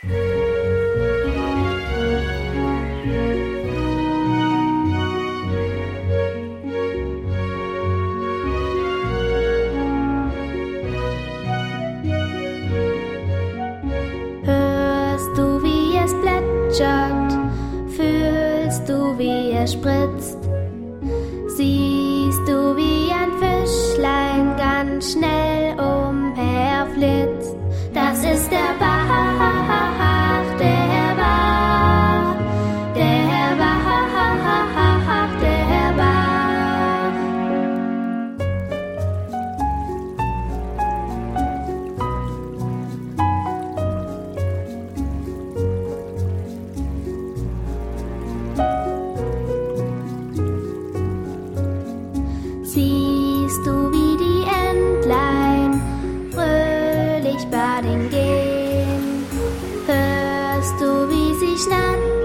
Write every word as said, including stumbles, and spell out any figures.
Hörst du, wie es plätschert? Fühlst du, wie es spritzt? Siehst du, wie ein Fischlein ganz schnell umherflitzt? Das ist der Bach, der Bach, der Bach, der Bach. Siehst du, wie die Entlein fröhlich baden gehen? Hörst du, wie sie schnattern?